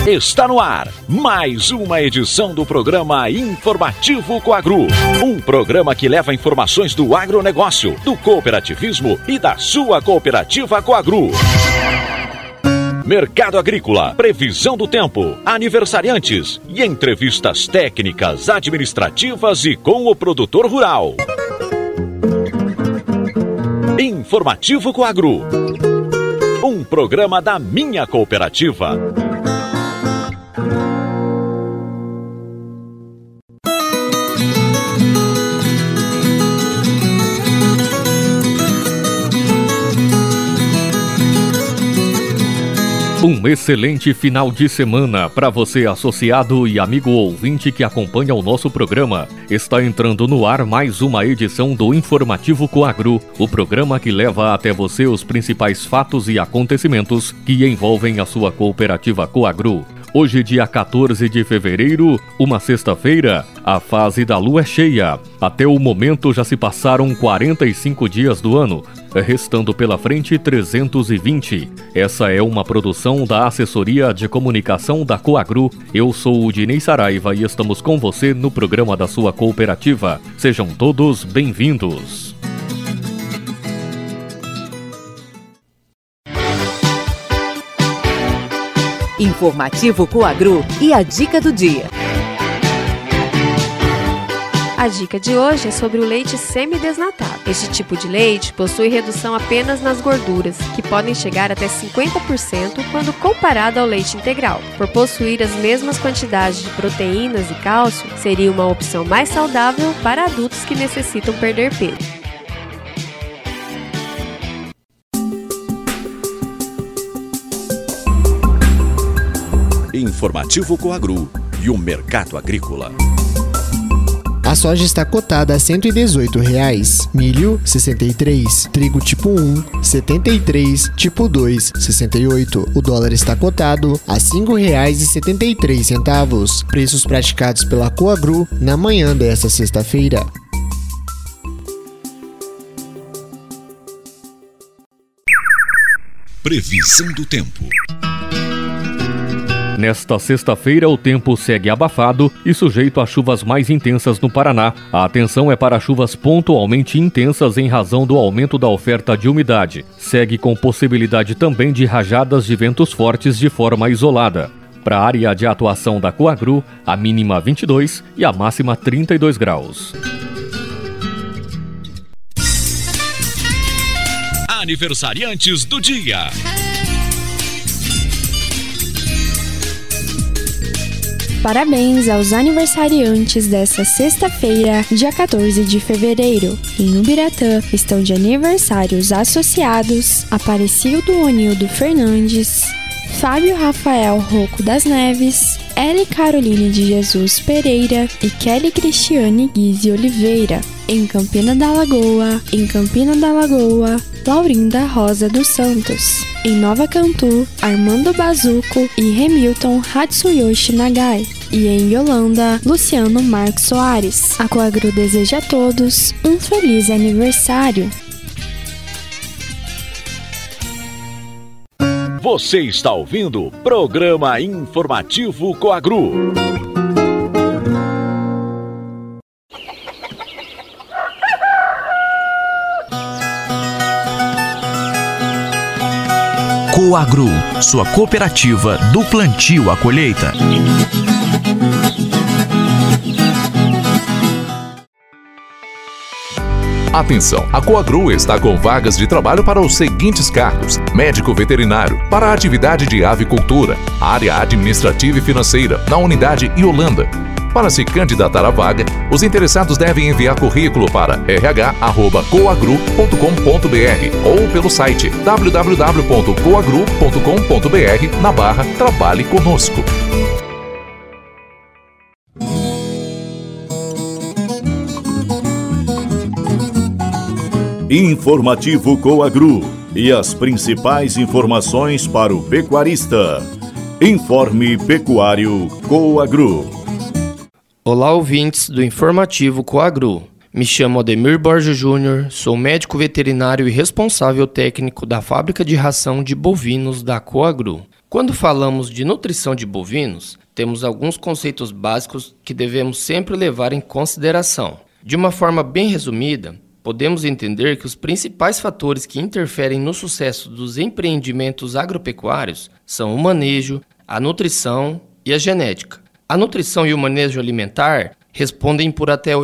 Está no ar mais uma edição do programa Informativo Coagru. Um programa que leva informações do agronegócio, do cooperativismo e da sua cooperativa Coagru. Mercado agrícola, previsão do tempo, aniversariantes e entrevistas técnicas, administrativas e com o produtor rural. Informativo Coagru. Um programa da minha cooperativa. Um excelente final de semana para você, associado e amigo ouvinte que acompanha o nosso programa. Está entrando no ar mais uma edição do Informativo Coagru, o programa que leva até você os principais fatos e acontecimentos que envolvem a sua cooperativa Coagru. Hoje, dia 14 de fevereiro, uma sexta-feira, a fase da lua é cheia. Até o momento já se passaram 45 dias do ano, restando pela frente 320. Essa é uma produção da Assessoria de Comunicação da Coagru. Eu sou o Dinei Saraiva e estamos com você no programa da sua cooperativa. Sejam todos bem-vindos. Informativo Coagru e a dica do dia. A dica de hoje é sobre o leite semidesnatado. Este tipo de leite possui redução apenas nas gorduras, que podem chegar até 50% quando comparado ao leite integral. Por possuir as mesmas quantidades de proteínas e cálcio, seria uma opção mais saudável para adultos que necessitam perder peso. Informativo Coagru e o mercado agrícola. A soja está cotada a R$ 118,00, milho R$ 63, trigo tipo 1, 73, tipo 2, 68. O dólar está cotado a R$ 5,73, preços praticados pela Coagru na manhã desta sexta-feira. Previsão do tempo. Nesta sexta-feira, o tempo segue abafado e sujeito a chuvas mais intensas no Paraná. A atenção é para chuvas pontualmente intensas em razão do aumento da oferta de umidade. Segue com possibilidade também de rajadas de ventos fortes de forma isolada. Para a área de atuação da Coagru, a mínima 22 e a máxima 32 graus. Aniversariantes do dia. Parabéns aos aniversariantes desta sexta-feira, dia 14 de fevereiro. Em Ubiratã estão de aniversários associados Aparecildo Onildo Fernandes, Fábio Rafael Rocco das Neves, Eli Caroline de Jesus Pereira e Kelly Cristiane Guise Oliveira. Em Campina da Lagoa, Laurinda Rosa dos Santos. Em Nova Cantu, Armando Bazuco e Remilton Hatsuyoshi Nagai. E em Yolanda, Luciano Marques Soares. A Coagru deseja a todos um feliz aniversário. Você está ouvindo o programa Informativo Coagru. Coagru, sua cooperativa do plantio à colheita. Atenção, a Coagru está com vagas de trabalho para os seguintes cargos: médico veterinário, para a atividade de avicultura, área administrativa e financeira, na unidade Yolanda. Para se candidatar à vaga, os interessados devem enviar currículo para rh@coagru.com.br ou pelo site www.coagru.com.br/Trabalhe Conosco. Informativo Coagru e as principais informações para o pecuarista. Informe Pecuário Coagru. Olá, ouvintes do Informativo Coagru. Me chamo Ademir Borges Júnior, sou médico veterinário e responsável técnico da fábrica de ração de bovinos da Coagru. Quando falamos de nutrição de bovinos, temos alguns conceitos básicos que devemos sempre levar em consideração. De uma forma bem resumida, podemos entender que os principais fatores que interferem no sucesso dos empreendimentos agropecuários são o manejo, a nutrição e a genética. A nutrição e o manejo alimentar respondem por até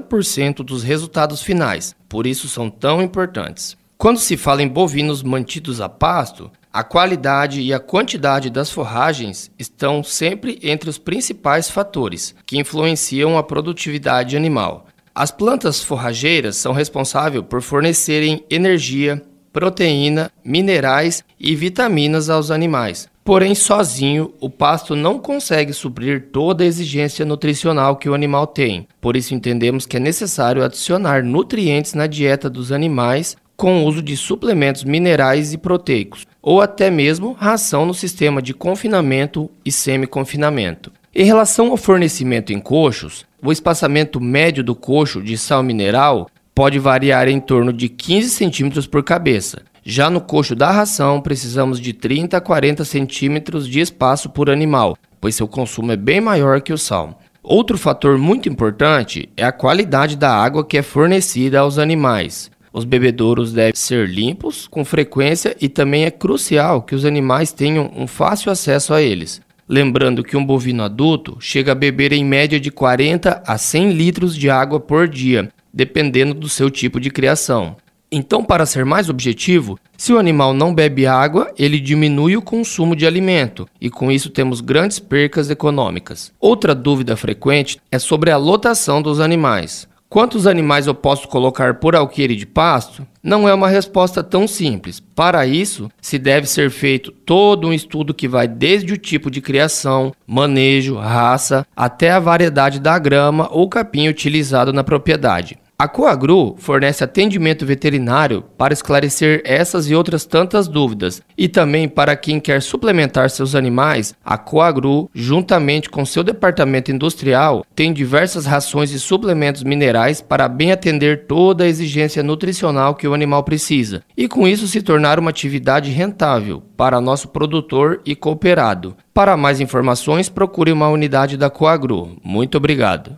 80% dos resultados finais, por isso são tão importantes. Quando se fala em bovinos mantidos a pasto, a qualidade e a quantidade das forragens estão sempre entre os principais fatores que influenciam a produtividade animal. As plantas forrageiras são responsáveis por fornecerem energia, proteína, minerais e vitaminas aos animais. Porém, sozinho, o pasto não consegue suprir toda a exigência nutricional que o animal tem. Por isso, entendemos que é necessário adicionar nutrientes na dieta dos animais com o uso de suplementos minerais e proteicos, ou até mesmo ração no sistema de confinamento e semi-confinamento. Em relação ao fornecimento em coxos, o espaçamento médio do coxo de sal mineral pode variar em torno de 15 centímetros por cabeça. Já no coxo da ração, precisamos de 30 a 40 centímetros de espaço por animal, pois seu consumo é bem maior que o sal. Outro fator muito importante é a qualidade da água que é fornecida aos animais. Os bebedouros devem ser limpos com frequência e também é crucial que os animais tenham um fácil acesso a eles. Lembrando que um bovino adulto chega a beber em média de 40 a 100 litros de água por dia, dependendo do seu tipo de criação. Então, para ser mais objetivo, se o animal não bebe água, ele diminui o consumo de alimento e com isso temos grandes percas econômicas. Outra dúvida frequente é sobre a lotação dos animais. Quantos animais eu posso colocar por alqueire de pasto? Não é uma resposta tão simples. Para isso, se deve ser feito todo um estudo que vai desde o tipo de criação, manejo, raça, até a variedade da grama ou capim utilizado na propriedade. A Coagru fornece atendimento veterinário para esclarecer essas e outras tantas dúvidas e também para quem quer suplementar seus animais. A Coagru, juntamente com seu departamento industrial, tem diversas rações e suplementos minerais para bem atender toda a exigência nutricional que o animal precisa e com isso se tornar uma atividade rentável para nosso produtor e cooperado. Para mais informações, procure uma unidade da Coagru. Muito obrigado.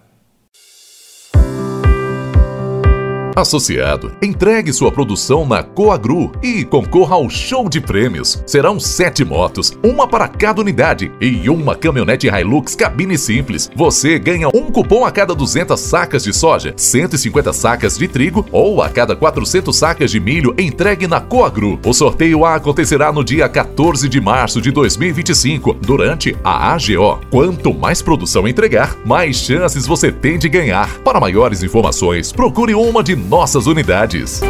Associado, entregue sua produção na Coagru e concorra ao show de prêmios. Serão 7 motos, uma para cada unidade e uma caminhonete Hilux cabine simples. Você ganha um cupom a cada 200 sacas de soja, 150 sacas de trigo ou a cada 400 sacas de milho entregue na Coagru. O sorteio acontecerá no dia 14 de março de 2025, durante a AGO. Quanto mais produção entregar, mais chances você tem de ganhar. Para maiores informações, procure uma de nossas unidades.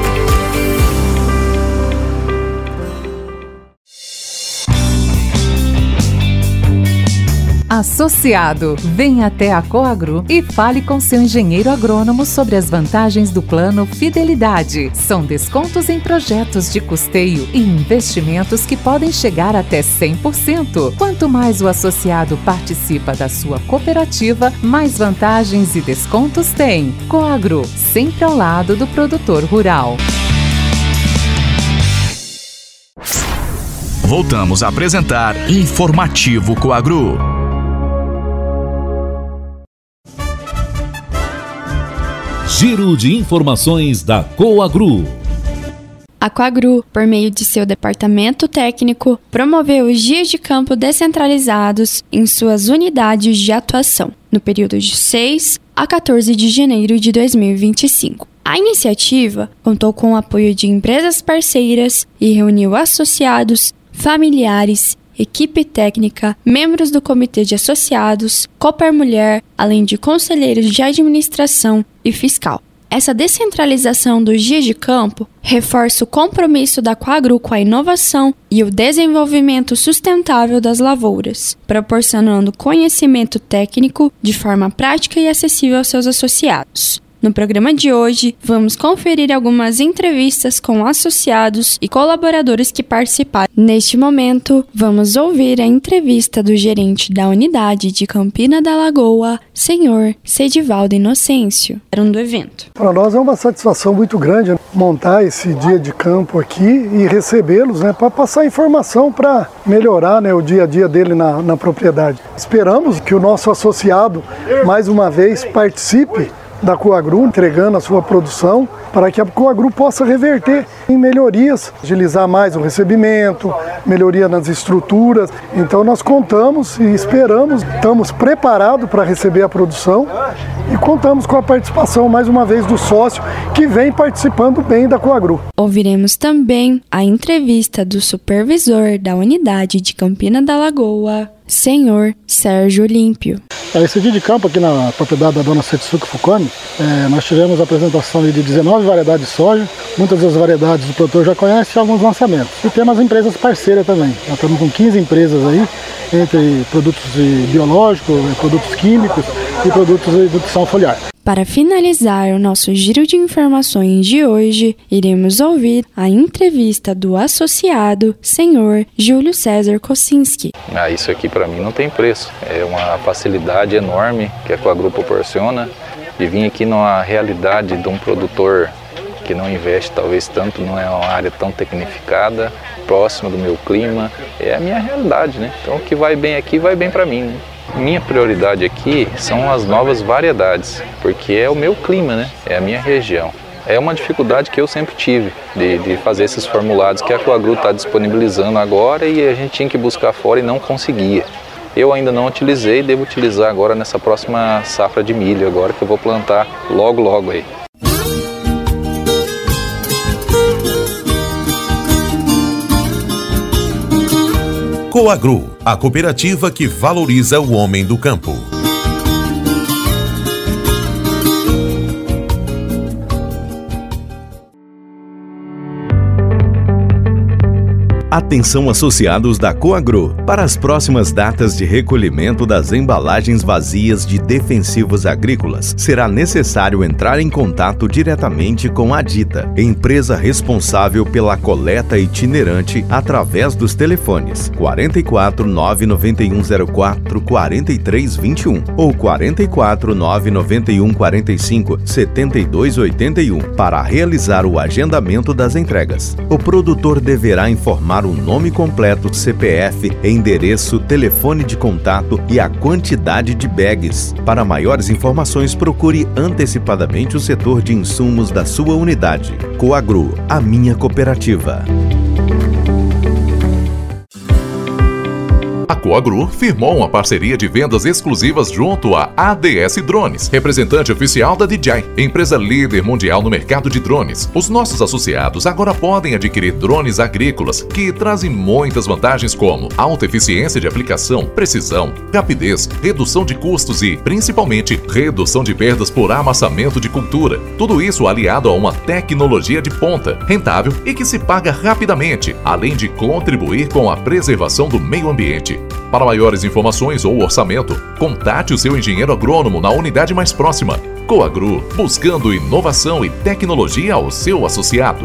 Associado, venha até a Coagru e fale com seu engenheiro agrônomo sobre as vantagens do plano Fidelidade. São descontos em projetos de custeio e investimentos que podem chegar até 100%. Quanto mais o associado participa da sua cooperativa, mais vantagens e descontos tem. Coagru, sempre ao lado do produtor rural. Voltamos a apresentar Informativo Coagru. Giro de informações da Coagru. A Coagru, por meio de seu departamento técnico, promoveu os dias de campo descentralizados em suas unidades de atuação, no período de 6 a 14 de janeiro de 2025. A iniciativa contou com o apoio de empresas parceiras e reuniu associados, familiares, equipe técnica, membros do comitê de associados, Cooper Mulher, além de conselheiros de administração e fiscal. Essa descentralização dos dias de campo reforça o compromisso da Coagru com a inovação e o desenvolvimento sustentável das lavouras, proporcionando conhecimento técnico de forma prática e acessível aos seus associados. No programa de hoje, vamos conferir algumas entrevistas com associados e colaboradores que participaram. Neste momento, vamos ouvir a entrevista do gerente da unidade de Campina da Lagoa, senhor Sedivaldo Inocêncio, do evento. Para nós é uma satisfação muito grande montar esse dia de campo aqui e recebê-los, para passar informação para melhorar, o dia a dia dele na propriedade. Esperamos que o nosso associado, mais uma vez, participe da Coagru, entregando a sua produção, para que a Coagru possa reverter em melhorias, agilizar mais o recebimento, melhoria nas estruturas. Então nós contamos e esperamos, estamos preparados para receber a produção e contamos com a participação, mais uma vez, do sócio que vem participando bem da Coagru. Ouviremos também a entrevista do supervisor da unidade de Campina da Lagoa, senhor Sérgio Olímpio. Esse dia de campo aqui na propriedade da dona Setsuko Fukami, nós tivemos a apresentação de 19 variedades de soja. Muitas das variedades o produtor já conhece e alguns lançamentos. E temos as empresas parceiras também. Nós estamos com 15 empresas aí, entre produtos biológicos, produtos químicos e produtos de nutrição foliar. Para finalizar o nosso giro de informações de hoje, iremos ouvir a entrevista do associado, senhor Júlio César Kocinski. Isso aqui para mim não tem preço. É uma facilidade enorme que a Coagru proporciona de vir aqui numa realidade de um produtor que não investe talvez tanto, não é uma área tão tecnificada, próxima do meu clima. É a minha realidade, Então o que vai bem aqui vai bem para mim, Minha prioridade aqui são as novas variedades, porque é o meu clima, É a minha região. É uma dificuldade que eu sempre tive de fazer esses formulários que a Coagru está disponibilizando agora e a gente tinha que buscar fora e não conseguia. Eu ainda não utilizei, devo utilizar agora nessa próxima safra de milho, agora que eu vou plantar logo aí. Coagru, a cooperativa que valoriza o homem do campo. Atenção associados da Coagru para as próximas datas de recolhimento das embalagens vazias de defensivos agrícolas. Será necessário entrar em contato diretamente com a Dita, empresa responsável pela coleta itinerante, através dos telefones 44 99104 4321 ou 44 991 45 7281 para realizar o agendamento das entregas. O produtor deverá informar o nome completo, CPF, endereço, telefone de contato e a quantidade de bags. Para maiores informações, procure antecipadamente o setor de insumos da sua unidade. Coagru, a minha cooperativa. A Coagru firmou uma parceria de vendas exclusivas junto à ADS Drones, representante oficial da DJI, empresa líder mundial no mercado de drones. Os nossos associados agora podem adquirir drones agrícolas que trazem muitas vantagens como alta eficiência de aplicação, precisão, rapidez, redução de custos e, principalmente, redução de perdas por amassamento de cultura. Tudo isso aliado a uma tecnologia de ponta, rentável e que se paga rapidamente, além de contribuir com a preservação do meio ambiente. Para maiores informações ou orçamento, contate o seu engenheiro agrônomo na unidade mais próxima. Coagru, buscando inovação e tecnologia ao seu associado.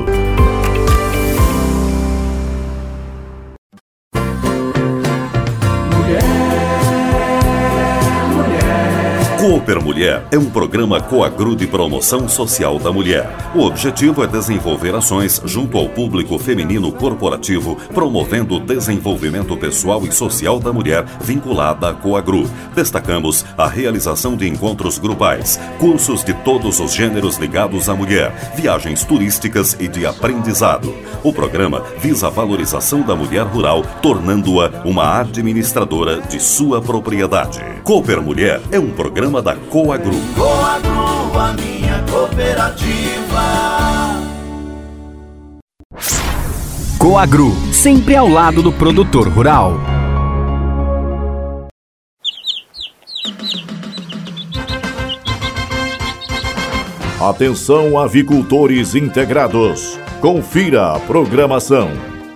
Cooper Mulher é um programa Coagru de promoção social da mulher. O objetivo é desenvolver ações junto ao público feminino corporativo, promovendo o desenvolvimento pessoal e social da mulher vinculada à Coagru. Destacamos a realização de encontros grupais, cursos de todos os gêneros ligados à mulher, viagens turísticas e de aprendizado. O programa visa a valorização da mulher rural, tornando-a uma administradora de sua propriedade. Cooper Mulher é um programa da Coagru. Coagru, a minha cooperativa. Coagru, sempre ao lado do produtor rural. Atenção, avicultores integrados. Confira a programação.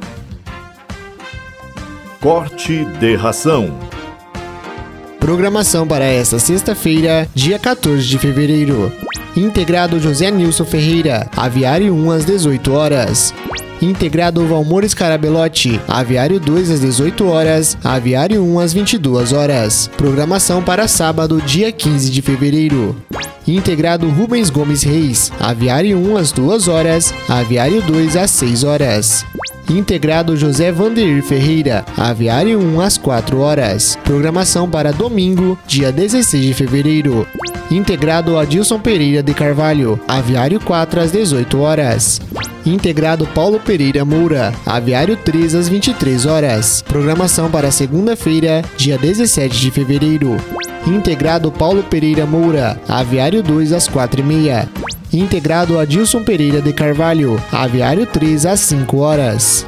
Corte de ração. Programação para esta sexta-feira, dia 14 de fevereiro. Integrado José Nilson Ferreira, Aviário 1 às 18 horas. Integrado Valmor Scarabelotti, Aviário 2 às 18 horas, Aviário 1 às 22 horas. Programação para sábado, dia 15 de fevereiro. Integrado Rubens Gomes Reis, Aviário 1 às 2 horas, Aviário 2 às 6 horas. Integrado José Vanderir Ferreira, Aviário 1 às 4 horas. Programação para domingo, dia 16 de fevereiro. Integrado Adilson Pereira de Carvalho, Aviário 4 às 18 horas. Integrado Paulo Pereira Moura, Aviário 3 às 23 horas. Programação para segunda-feira, dia 17 de fevereiro. Integrado Paulo Pereira Moura, Aviário 2 às 4h30. Integrado Adilson Pereira de Carvalho, Aviário 3 às 5 horas.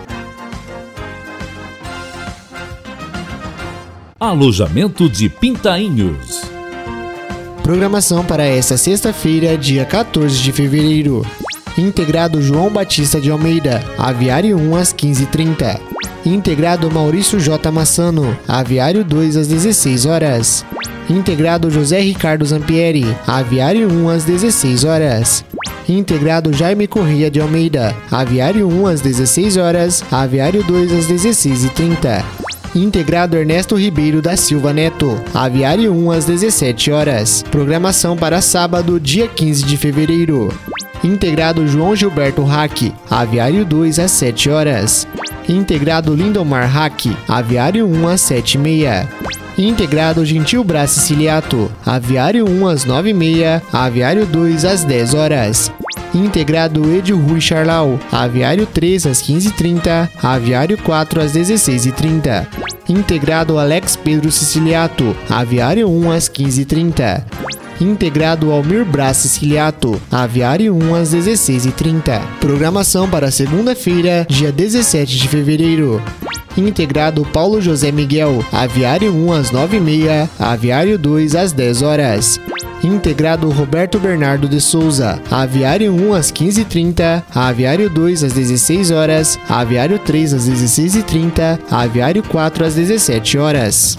Alojamento de Pintainhos. Programação para esta sexta-feira, dia 14 de fevereiro. Integrado João Batista de Almeida, Aviário 1 às 15h30. Integrado Maurício J. Massano, Aviário 2 às 16 horas. Integrado José Ricardo Zampieri, Aviário 1 às 16 horas. Integrado Jaime Corrêa de Almeida, Aviário 1 às 16 horas, Aviário 2 às 16h30. Integrado Ernesto Ribeiro da Silva Neto, Aviário 1 às 17 horas. Programação para sábado, dia 15 de fevereiro. Integrado João Gilberto Hack, Aviário 2 às 7 horas. Integrado Lindomar Hack, Aviário 1 às 7h30. Integrado Gentil Brás Siciliato, Aviário 1 às 9h30, Aviário 2 às 10 horas. Integrado Edil Rui Charlau, Aviário 3 às 15h30, Aviário 4 às 16h30. Integrado Alex Pedro Siciliato, Aviário 1 às 15h30. Integrado Almir Brás Siciliato, Aviário 1 às 16h30. Programação para segunda-feira, dia 17 de fevereiro. Integrado Paulo José Miguel, Aviário 1 às 9h30, Aviário 2 às 10 horas. Integrado Roberto Bernardo de Souza, Aviário 1 às 15h30, Aviário 2 às 16 horas, Aviário 3 às 16h30, Aviário 4 às 17 horas.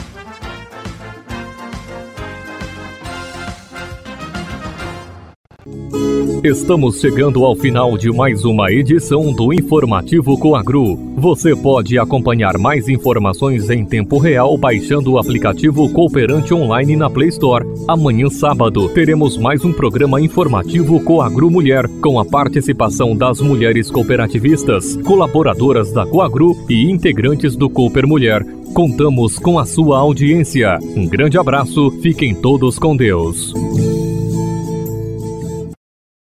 Estamos chegando ao final de mais uma edição do Informativo Coagro. Você pode acompanhar mais informações em tempo real baixando o aplicativo Cooperante Online na Play Store. Amanhã, sábado, teremos mais um programa informativo Coagro Mulher, com a participação das mulheres cooperativistas, colaboradoras da Coagro e integrantes do Cooper Mulher. Contamos com a sua audiência. Um grande abraço, fiquem todos com Deus.